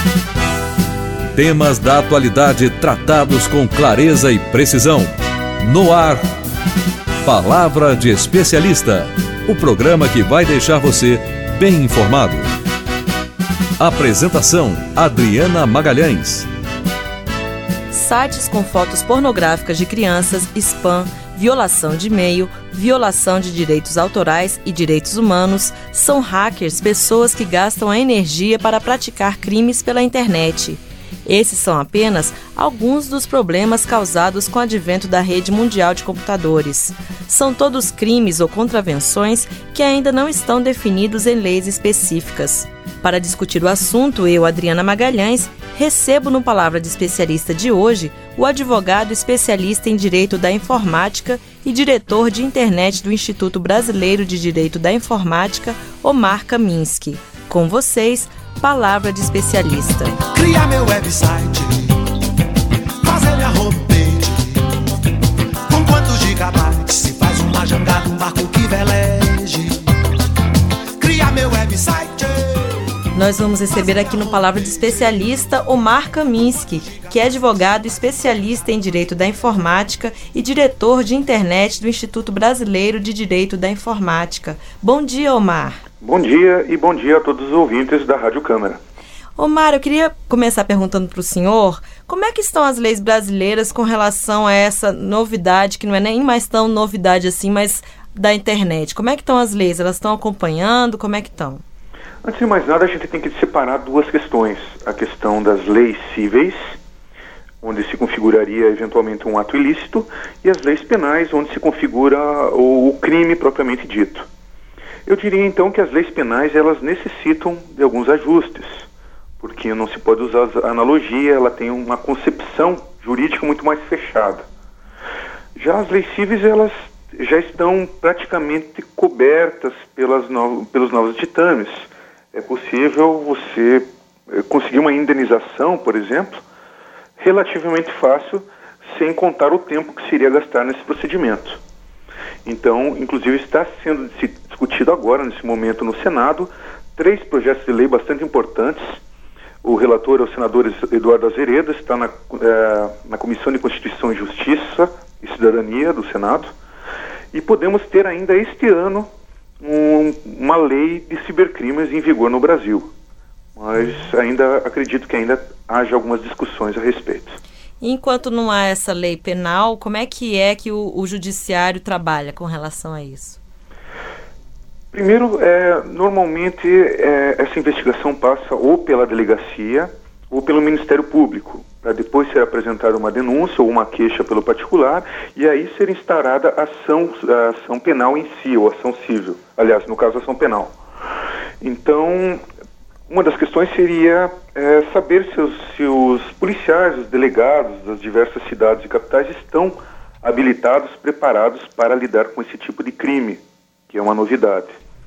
Temas da atualidade tratados com clareza e precisão. No ar, Palavra de Especialista, o programa que vai deixar você bem informado. Apresentação: Adriana Magalhães. Sites com fotos pornográficas de crianças, spam, violação de e-mail, violação de direitos autorais e direitos humanos são hackers, pessoas que gastam a energia para praticar crimes pela internet. Esses são apenas alguns dos problemas causados com o advento da rede mundial de computadores. São todos crimes ou contravenções que ainda não estão definidos em leis específicas. Para discutir o assunto, eu, Adriana Magalhães, recebo no Palavra de Especialista de hoje o advogado especialista em Direito da Informática e diretor de internet do Instituto Brasileiro de Direito da Informática, Omar Kaminsky. Com vocês, Palavra de Especialista. Criar meu website, fazer minha homepage, com quantos gigabytes se faz uma jangada, um barco que veleje. Criar meu website. Nós vamos receber aqui no Palavra de Especialista Omar Kaminsky, que é advogado especialista em Direito da Informática e diretor de internet do Instituto Brasileiro de Direito da Informática. Bom dia, Omar. Bom dia e bom dia a todos os ouvintes da Rádio Câmara. Omar, eu queria começar perguntando para o senhor como é que estão as leis brasileiras com relação a essa novidade, que não é nem mais tão novidade assim, mas da internet. Como é que estão as leis? Elas estão acompanhando? Como é que estão? Antes de mais nada, a gente tem que separar duas questões. A questão das leis cíveis, onde se configuraria eventualmente um ato ilícito, e as leis penais, onde se configura o crime propriamente dito. Eu diria então que as leis penais, elas necessitam de alguns ajustes, porque não se pode usar a analogia, ela tem uma concepção jurídica muito mais fechada. Já as leis cíveis, elas já estão praticamente cobertas pelos novos ditames. É possível você conseguir uma indenização, por exemplo, relativamente fácil, sem contar o tempo que se iria gastar nesse procedimento. Então, inclusive, está sendo discutido agora, nesse momento, no Senado, 3 projetos de lei bastante importantes. O relator é o senador Eduardo Azeredo, está na Comissão de Constituição e Justiça e Cidadania do Senado. E podemos ter ainda este ano uma lei de cibercrimes em vigor no Brasil. Mas acredito que ainda haja algumas discussões a respeito. Enquanto não há essa lei penal, como é que o judiciário trabalha com relação a isso? Primeiro, normalmente essa investigação passa ou pela delegacia ou pelo Ministério Público, para depois ser apresentada uma denúncia ou uma queixa pelo particular e aí ser instaurada a ação penal em si, ou ação civil. Aliás, no caso, ação penal. Então, uma das questões seria saber se os policiais, os delegados das diversas cidades e capitais estão habilitados, preparados para lidar com esse tipo de crime, que é uma novidade.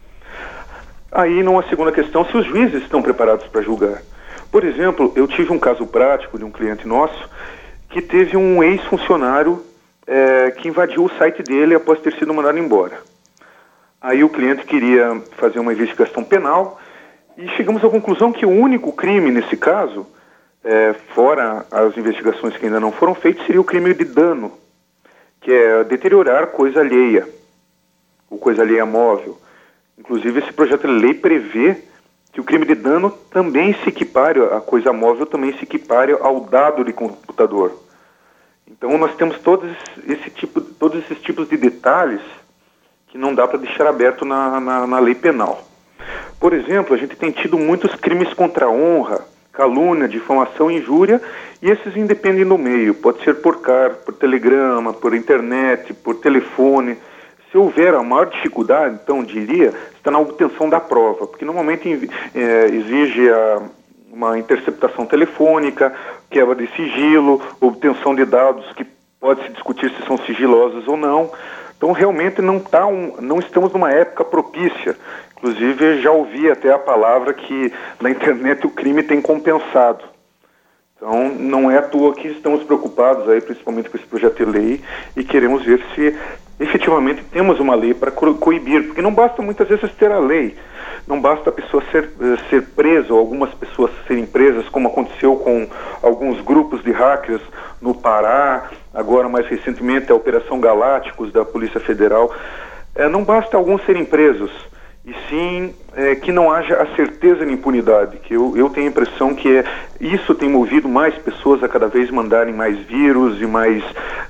Aí, numa segunda questão, se os juízes estão preparados para julgar. Por exemplo, eu tive um caso prático de um cliente nosso que teve um ex-funcionário que invadiu o site dele após ter sido mandado embora. Aí o cliente queria fazer uma investigação penal e chegamos à conclusão que o único crime nesse caso, fora as investigações que ainda não foram feitas, seria o crime de dano, que é deteriorar coisa alheia, ou coisa alheia móvel. Inclusive, esse projeto de lei prevê que o crime de dano também se equipare, a coisa móvel também se equipare ao dado de computador. Então, nós temos todos esses tipos de detalhes que não dá para deixar aberto na lei penal. Por exemplo, a gente tem tido muitos crimes contra a honra, calúnia, difamação, injúria, e esses independem do meio. Pode ser por carta, por telegrama, por internet, por telefone. Se houver a maior dificuldade, então, diria, está na obtenção da prova, porque normalmente exige uma interceptação telefônica, quebra de sigilo, obtenção de dados que pode-se discutir se são sigilosos ou não. Então, realmente não estamos numa época propícia. Inclusive, já ouvi até a palavra que na internet o crime tem compensado. Então, não é à toa que estamos preocupados aí, principalmente com esse projeto de lei, e queremos ver se efetivamente temos uma lei para coibir, porque não basta muitas vezes ter a lei, não basta a pessoa ser presa, ou algumas pessoas serem presas, como aconteceu com alguns grupos de hackers no Pará, agora mais recentemente a Operação Galácticos da Polícia Federal. Não basta alguns serem presos, e sim que não haja a certeza de impunidade, que eu tenho a impressão que isso tem movido mais pessoas a cada vez mandarem mais vírus e mais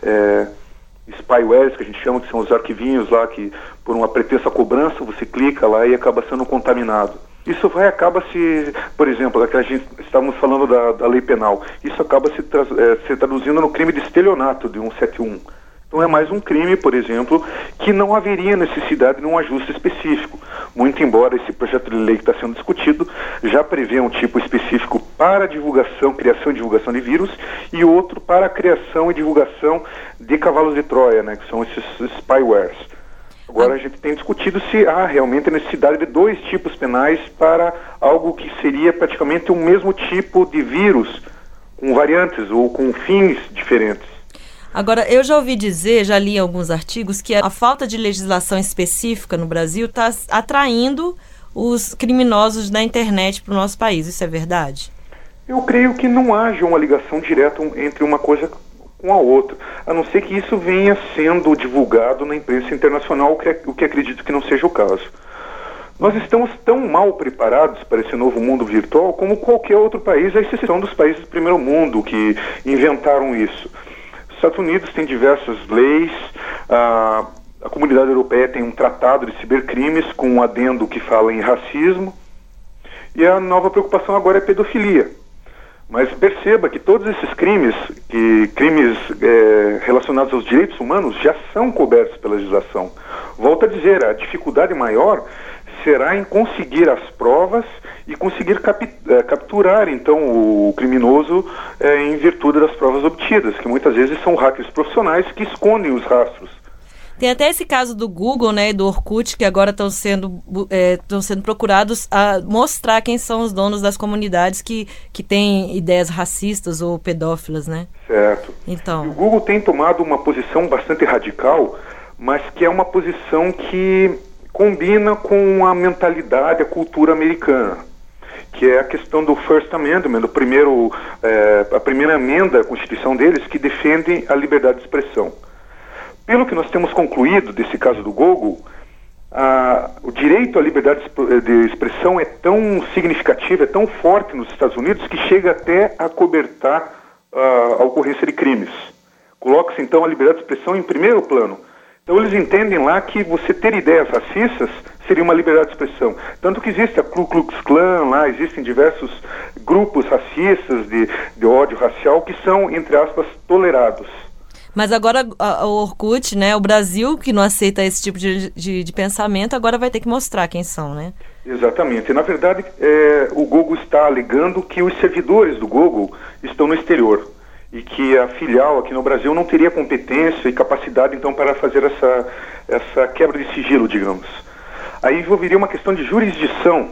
spywares, que a gente chama, que são os arquivinhos lá que, por uma pretensa cobrança, você clica lá e acaba sendo contaminado. Isso acaba se, por exemplo, a gente estávamos falando da lei penal, isso acaba se traduzindo no crime de estelionato de 171. Então é mais um crime, por exemplo, que não haveria necessidade de um ajuste específico. Muito embora esse projeto de lei que está sendo discutido já prevê um tipo específico para divulgação, criação e divulgação de vírus, e outro para a criação e divulgação de cavalos de Troia, né, que são esses spywares. Agora a gente tem discutido se há realmente a necessidade de dois tipos penais para algo que seria praticamente o mesmo tipo de vírus, com variantes ou com fins diferentes. Agora, eu já ouvi dizer, já li em alguns artigos, que a falta de legislação específica no Brasil está atraindo os criminosos da internet para o nosso país. Isso é verdade? Eu creio que não haja uma ligação direta entre uma coisa com a outra, a não ser que isso venha sendo divulgado na imprensa internacional, o que acredito que não seja o caso. Nós estamos tão mal preparados para esse novo mundo virtual como qualquer outro país, à exceção dos países do primeiro mundo que inventaram isso. Os Estados Unidos têm diversas leis, a comunidade europeia tem um tratado de cibercrimes com um adendo que fala em racismo, e a nova preocupação agora é pedofilia. Mas perceba que todos esses crimes relacionados aos direitos humanos já são cobertos pela legislação. Volto a dizer, a dificuldade maior será em conseguir as provas e conseguir capturar, então, o criminoso em virtude das provas obtidas, que muitas vezes são hackers profissionais que escondem os rastros. Tem até esse caso do Google, né, e do Orkut, que agora estão sendo procurados a mostrar quem são os donos das comunidades que têm ideias racistas ou pedófilas, né? Certo. Então... E o Google tem tomado uma posição bastante radical, mas que é uma posição que combina com a mentalidade, a cultura americana, que é a questão do First Amendment, a primeira emenda à Constituição deles, que defende a liberdade de expressão. Pelo que nós temos concluído desse caso do Google, o direito à liberdade de expressão é tão significativo, é tão forte nos Estados Unidos, que chega até a cobertar a ocorrência de crimes. Coloca-se então a liberdade de expressão em primeiro plano. Então eles entendem lá que você ter ideias racistas seria uma liberdade de expressão. Tanto que existe a Ku Klux Klan lá, existem diversos grupos racistas de ódio racial que são, entre aspas, tolerados. Mas agora o Orkut, né, o Brasil, que não aceita esse tipo de pensamento, agora vai ter que mostrar quem são, né? Exatamente. Na verdade, o Google está alegando que os servidores do Google estão no exterior e que a filial aqui no Brasil não teria competência e capacidade, então, para fazer essa quebra de sigilo, digamos. Aí envolveria uma questão de jurisdição,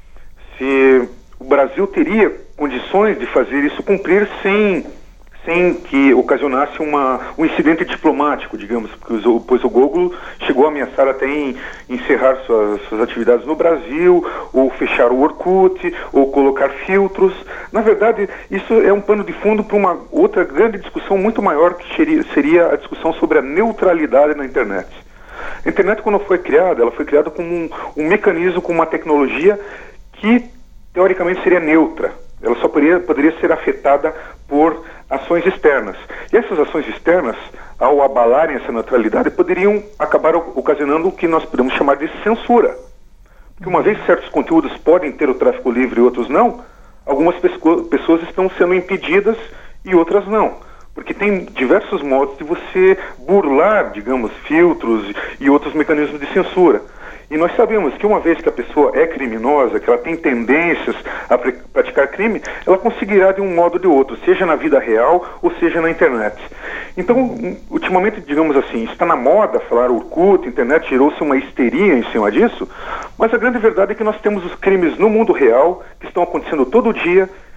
se o Brasil teria condições de fazer isso cumprir sem que ocasionasse um incidente diplomático, digamos, pois o Google chegou a ameaçar até em encerrar suas atividades no Brasil, ou fechar o Orkut, ou colocar filtros. Na verdade, isso é um pano de fundo para uma outra grande discussão muito maior, que seria a discussão sobre a neutralidade na internet. A internet, quando foi criada, ela foi criada como um mecanismo, com uma tecnologia que, teoricamente, seria neutra. Ela só poderia ser afetada por ações externas. E essas ações externas, ao abalarem essa neutralidade, poderiam acabar ocasionando o que nós podemos chamar de censura. Porque uma vez que certos conteúdos podem ter o tráfego livre e outros não, algumas pessoas estão sendo impedidas e outras não. Porque tem diversos modos de você burlar, digamos, filtros e outros mecanismos de censura. E nós sabemos que uma vez que a pessoa é criminosa, que ela tem tendências a praticar crime, ela conseguirá de um modo ou de outro, seja na vida real ou seja na internet. Então, ultimamente, digamos assim, está na moda falar Orkut, internet, gerou-se uma histeria em cima disso, mas a grande verdade é que nós temos os crimes no mundo real, que estão acontecendo todo dia,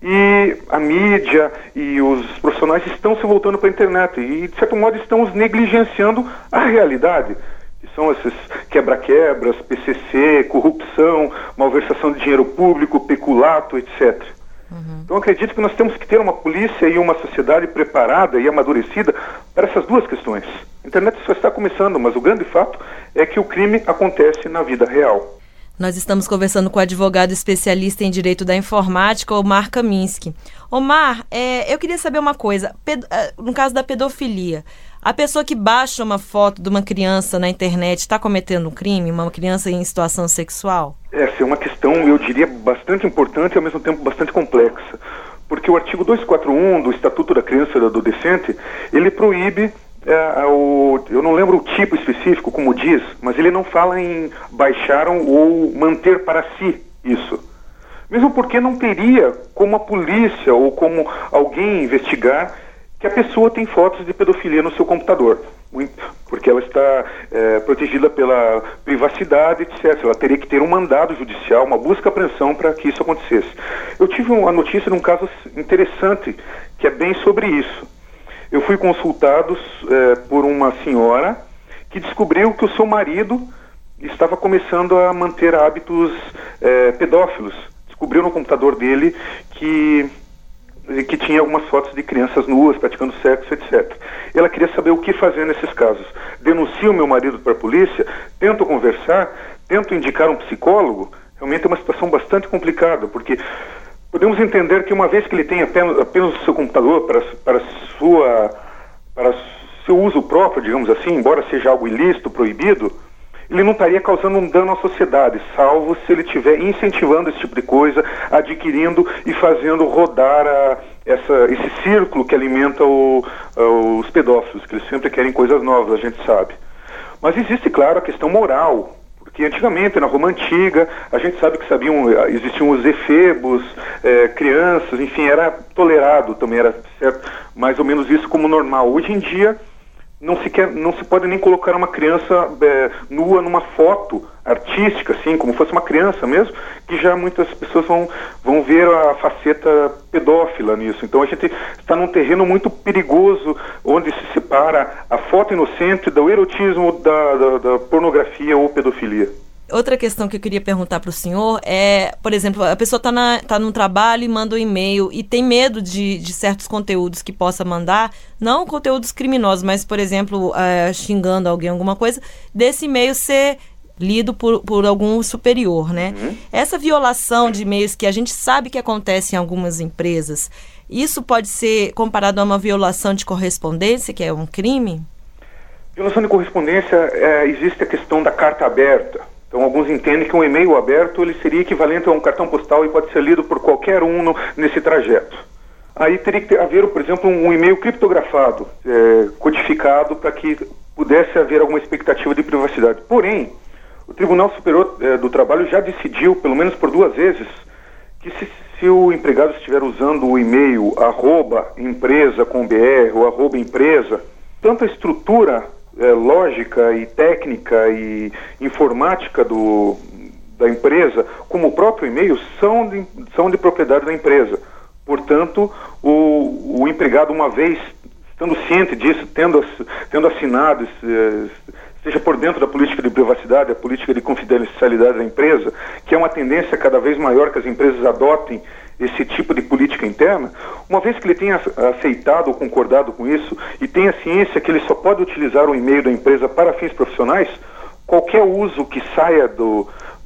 E a mídia e os profissionais estão se voltando para a internet e, de certo modo, estamos negligenciando a realidade, que são esses quebra-quebras, PCC, corrupção, malversação de dinheiro público, peculato, etc. Então, acredito que nós temos que ter uma polícia e uma sociedade preparada e amadurecida para essas duas questões. A internet só está começando, mas o grande fato é que o crime acontece na vida real. Nós estamos conversando com o advogado especialista em direito da informática, Omar Kaminsky. Omar, eu queria saber uma coisa. No caso da pedofilia, a pessoa que baixa uma foto de uma criança na internet está cometendo um crime? Uma criança em situação sexual? Essa é uma questão, eu diria, bastante importante e ao mesmo tempo bastante complexa. Porque o artigo 241 do Estatuto da Criança e do Adolescente, ele proíbe... eu não lembro o tipo específico, como diz, mas ele não fala em baixar ou manter para si isso. Mesmo porque não teria como a polícia ou como alguém investigar que a pessoa tem fotos de pedofilia no seu computador. Porque ela está protegida pela privacidade, etc. Ela teria que ter um mandado judicial, uma busca e apreensão para que isso acontecesse. Eu tive uma notícia de um caso interessante, que é bem sobre isso. Eu fui consultado por uma senhora que descobriu que o seu marido estava começando a manter hábitos pedófilos. Descobriu no computador dele que tinha algumas fotos de crianças nuas, praticando sexo, etc. Ela queria saber o que fazer nesses casos. Denuncio o meu marido para a polícia, tento conversar, tento indicar um psicólogo. Realmente é uma situação bastante complicada, porque... podemos entender que uma vez que ele tem apenas o seu computador para seu uso próprio, digamos assim, embora seja algo ilícito, proibido, ele não estaria causando um dano à sociedade, salvo se ele estiver incentivando esse tipo de coisa, adquirindo e fazendo rodar esse círculo que alimenta os pedófilos, que eles sempre querem coisas novas, a gente sabe. Mas existe, claro, a questão moral, que antigamente, na Roma Antiga, a gente sabe que existiam os efebos, crianças, enfim, era tolerado também, era certo, mais ou menos isso como normal. Hoje em dia, não se pode nem colocar uma criança nua numa foto artística, assim, como fosse uma criança mesmo, que já muitas pessoas vão ver a faceta pedófila nisso. Então a gente está num terreno muito perigoso, onde se separa a foto inocente do erotismo da pornografia ou pedofilia. Outra questão que eu queria perguntar para o senhor é, por exemplo, a pessoa está no trabalho e manda um e-mail e tem medo de certos conteúdos que possa mandar, não conteúdos criminosos, mas, por exemplo, xingando alguém, alguma coisa, desse e-mail ser lido por algum superior, né? Essa violação de e-mails que a gente sabe que acontece em algumas empresas, isso pode ser comparado a uma violação de correspondência, que é um crime? Violação de correspondência, existe a questão da carta aberta. Então, alguns entendem que um e-mail aberto ele seria equivalente a um cartão postal e pode ser lido por qualquer um nesse trajeto. Aí teria que haver, por exemplo, um e-mail criptografado, codificado, para que pudesse haver alguma expectativa de privacidade. Porém, o Tribunal Superior do Trabalho já decidiu, pelo menos por 2 vezes, que se o empregado estiver usando o e-mail @empresa com BR ou @empresa, tanto a estrutura lógica e técnica e informática da empresa, como o próprio e-mail, são de propriedade da empresa. Portanto, o empregado, uma vez estando ciente disso, tendo assinado, seja por dentro da política de privacidade, a política de confidencialidade da empresa, que é uma tendência cada vez maior que as empresas adotem esse tipo de política interna, uma vez que ele tenha aceitado ou concordado com isso e tenha ciência que ele só pode utilizar o e-mail da empresa para fins profissionais, qualquer uso que saia do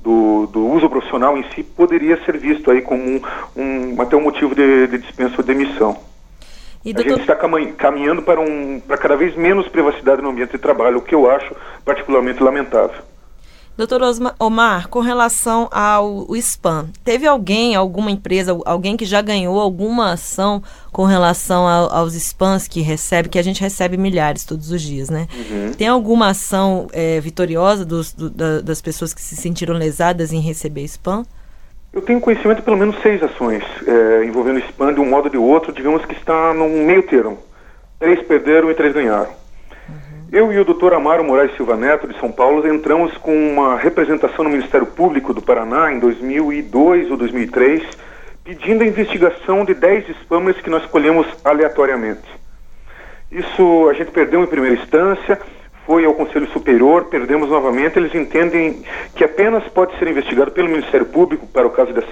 uso profissional em si poderia ser visto aí como até um motivo de dispensa ou demissão. A gente está caminhando para cada vez menos privacidade no ambiente de trabalho, o que eu acho particularmente lamentável. Doutor Omar, com relação ao spam, teve alguma empresa, alguém que já ganhou alguma ação com relação aos spams que a gente recebe milhares todos os dias, né? Tem alguma ação vitoriosa das pessoas que se sentiram lesadas em receber spam? Eu tenho conhecimento de pelo menos 6 ações envolvendo spam de um modo ou de outro, digamos que está num meio termo. 3 perderam e 3 ganharam. Eu e o Dr. Amaro Moraes Silva Neto, de São Paulo, entramos com uma representação no Ministério Público do Paraná em 2002 ou 2003, pedindo a investigação de 10 spammers que nós escolhemos aleatoriamente. Isso a gente perdeu em primeira instância, foi ao Conselho Superior, perdemos novamente. Eles entendem que apenas pode ser investigado pelo Ministério Público para o caso de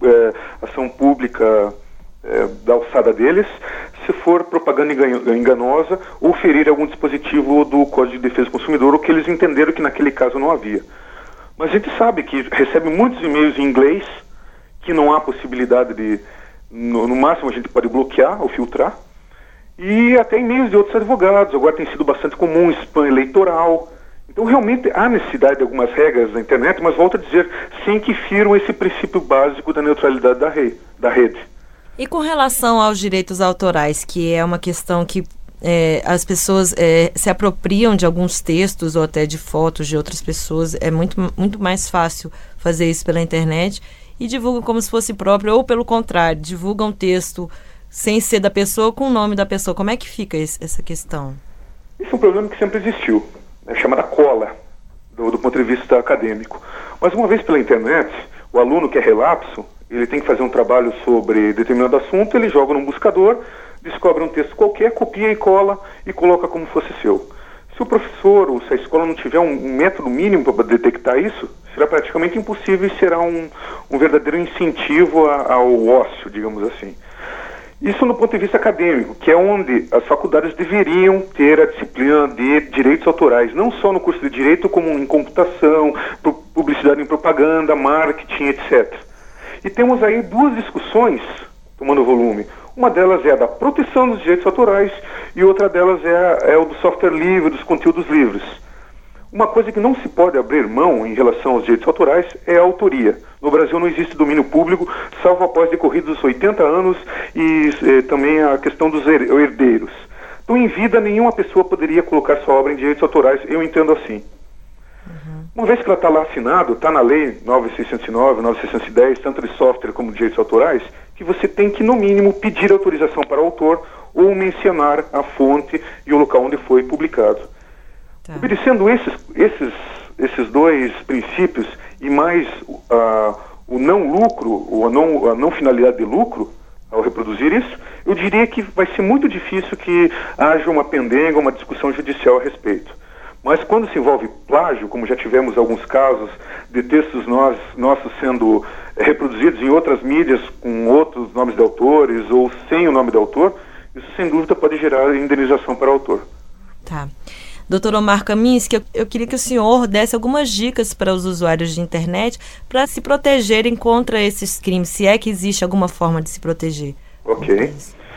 ação pública da alçada deles, se for propaganda enganosa ou ferir algum dispositivo do Código de Defesa do Consumidor, o que eles entenderam que naquele caso não havia. Mas a gente sabe que recebe muitos e-mails em inglês, que não há possibilidade de, no máximo a gente pode bloquear ou filtrar, e até e-mails de outros advogados. Agora tem sido bastante comum spam eleitoral. Então realmente há necessidade de algumas regras na internet, mas volto a dizer, sem que firam esse princípio básico da neutralidade da rede. E com relação aos direitos autorais, que é uma questão que as pessoas se apropriam de alguns textos ou até de fotos de outras pessoas, é muito mais fácil fazer isso pela internet, e divulgam como se fosse próprio, ou pelo contrário, divulgam texto sem ser da pessoa, com o nome da pessoa. Como é que fica essa questão? Isso é um problema que sempre existiu, é chamada cola, do ponto de vista acadêmico. Mas uma vez pela internet, o aluno que é relapso, ele tem que fazer um trabalho sobre determinado assunto, ele joga num buscador, descobre um texto qualquer, copia e cola e coloca como fosse seu. Se o professor ou se a escola não tiver um método mínimo para detectar isso, será praticamente impossível e será um verdadeiro incentivo ao ócio, digamos assim. Isso no ponto de vista acadêmico, que é onde as faculdades deveriam ter a disciplina de direitos autorais, não só no curso de Direito, como em computação, publicidade em propaganda, marketing, etc. E temos aí duas discussões tomando volume. Uma delas é a da proteção dos direitos autorais e outra delas é o do software livre, dos conteúdos livres. Uma coisa que não se pode abrir mão em relação aos direitos autorais é a autoria. No Brasil não existe domínio público, salvo após decorridos 80 anos e também a questão dos herdeiros. Então, em vida, nenhuma pessoa poderia colocar sua obra em direitos autorais, eu entendo assim. Uma vez que ela está lá assinado, está na lei 9609, 9610, tanto de software como de direitos autorais, que você tem que, no mínimo, pedir autorização para o autor ou mencionar a fonte e o local onde foi publicado. Tá. Obedecendo esses dois princípios e mais o não lucro, ou a não finalidade de lucro, ao reproduzir isso, eu diria que vai ser muito difícil que haja uma pendenga, uma discussão judicial a respeito. Mas quando se envolve plágio, como já tivemos alguns casos de textos nossos sendo reproduzidos em outras mídias com outros nomes de autores ou sem o nome do autor, isso sem dúvida pode gerar indenização para o autor. Tá. Doutor Omar Kaminski, eu queria que o senhor desse algumas dicas para os usuários de internet para se protegerem contra esses crimes, se é que existe alguma forma de se proteger. Ok.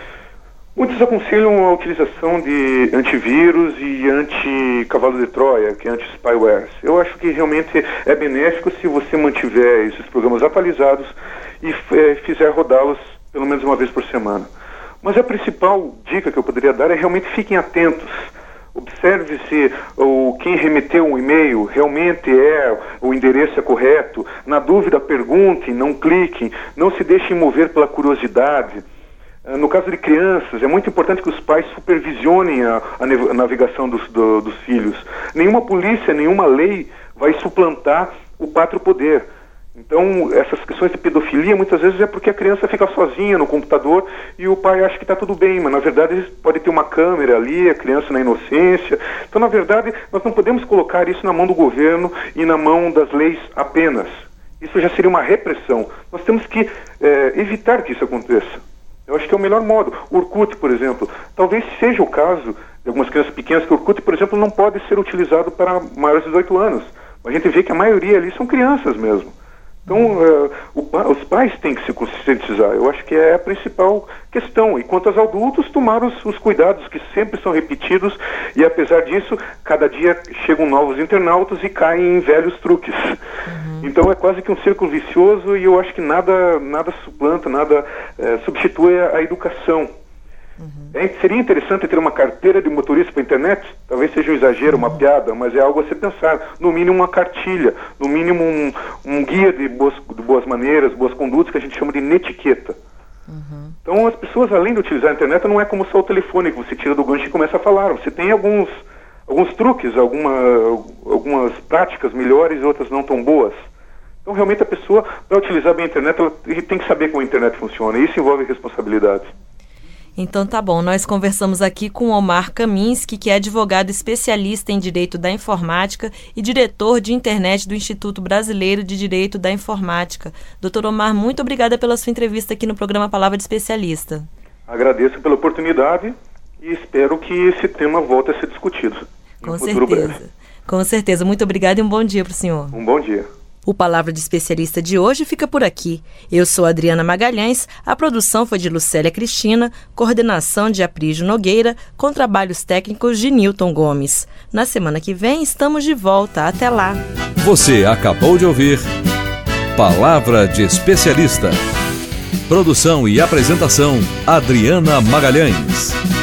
Muitos aconselham a utilização de antivírus e anti-cavalo de Troia, que é anti-spyware. Eu acho que realmente é benéfico se você mantiver esses programas atualizados e fizer rodá-los pelo menos uma vez por semana. Mas a principal dica que eu poderia dar é realmente fiquem atentos. Observe se quem remeteu um e-mail realmente o endereço é correto. Na dúvida, perguntem, não cliquem, não se deixem mover pela curiosidade. No caso de crianças, é muito importante que os pais supervisionem a navegação dos filhos. Nenhuma polícia, nenhuma lei vai suplantar o pátrio poder. Então, essas questões de pedofilia, muitas vezes é porque a criança fica sozinha no computador e o pai acha que está tudo bem, mas na verdade pode ter uma câmera ali, a criança na inocência. Então, na verdade, nós não podemos colocar isso na mão do governo e na mão das leis apenas. Isso já seria uma repressão. Nós temos que evitar que isso aconteça. Eu acho que é o melhor modo. O Orkut, por exemplo, talvez seja o caso de algumas crianças pequenas que o Orkut, por exemplo, não pode ser utilizado para maiores de 18 anos. A gente vê que a maioria ali são crianças mesmo. Então, os pais têm que se conscientizar. Eu acho que é a principal questão. E quanto aos adultos, tomar os cuidados que sempre são repetidos. E, apesar disso, cada dia chegam novos internautas e caem em velhos truques. Então, é quase que um círculo vicioso e eu acho que nada suplanta, nada substitui a educação. Seria interessante ter uma carteira de motorista para a internet? Talvez seja um exagero, uma piada, mas é algo a se pensar. No mínimo uma cartilha, no mínimo um guia de boas maneiras, boas condutas, que a gente chama de netiqueta. Então as pessoas, além de utilizar a internet, não é como só o telefone que você tira do gancho e começa a falar. Você tem alguns truques, algumas práticas melhores e outras não tão boas. Então, realmente, a pessoa, para utilizar bem a internet, ela tem que saber como a internet funciona, e isso envolve responsabilidade. Então tá bom, nós conversamos aqui com Omar Kaminski, que é advogado especialista em Direito da Informática e diretor de internet do Instituto Brasileiro de Direito da Informática. Dr. Omar, muito obrigada pela sua entrevista aqui no programa Palavra de Especialista. Agradeço pela oportunidade e espero que esse tema volte a ser discutido. Com certeza. Com certeza. Muito obrigada e um bom dia para o senhor. Um bom dia. O Palavra de Especialista de hoje fica por aqui. Eu sou Adriana Magalhães, a produção foi de Lucélia Cristina, coordenação de Aprígio Nogueira, com trabalhos técnicos de Newton Gomes. Na semana que vem estamos de volta. Até lá. Você acabou de ouvir Palavra de Especialista. Produção e apresentação, Adriana Magalhães.